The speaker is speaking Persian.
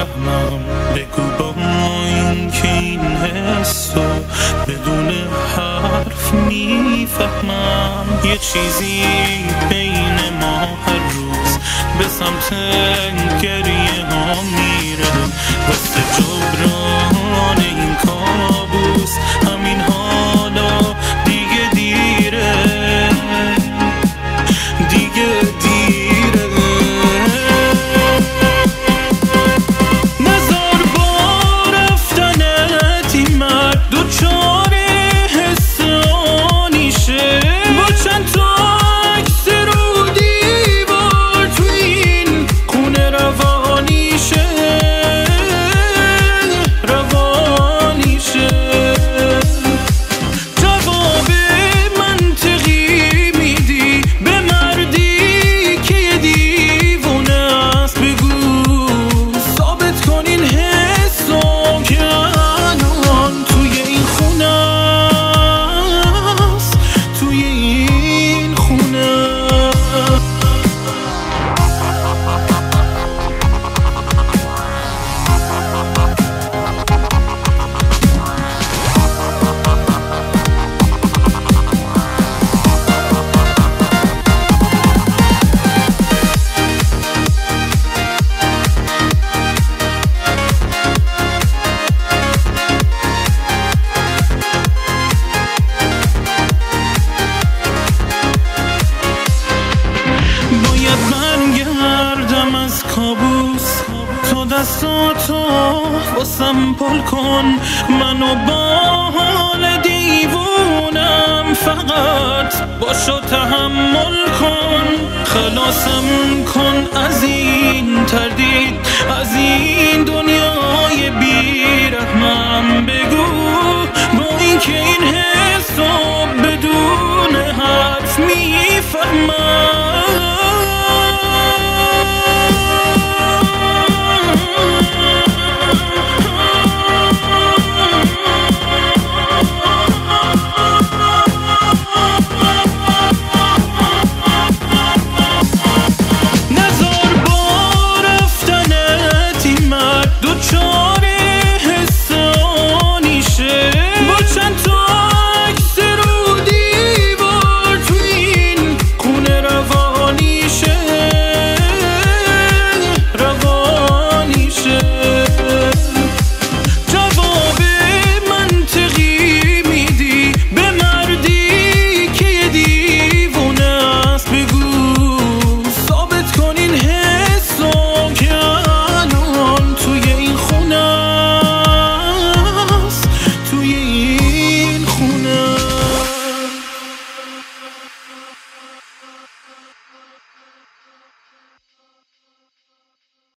میفهمم. بگو با این که این حسو بدون حرف میفهمم. یه چیزی بین ما هر روز به سمت گریه ها میره، واسه جبران این کابوس همین حالا دیگه دیره، دیگه دیره. نزار با رفتنت این مرد دوچار حسانیشه، با چند تا عکس رو دیوار تو این خونه روانیشه، روانیشه. جواب منطقی میدی به مردی که یه دیوونه است، بگو ثابت کن این حسو که الان توی این خونه است، توی این خونه. باید من گردم از کابوس، تو دستاتو واسم پل کن، منو با حال دیوونم فقط باشو تحمل کن، خلاصم کن از این تردید، از این دنیای بیرحمم. بگو با این که این حسو بدون حرف میفهمم.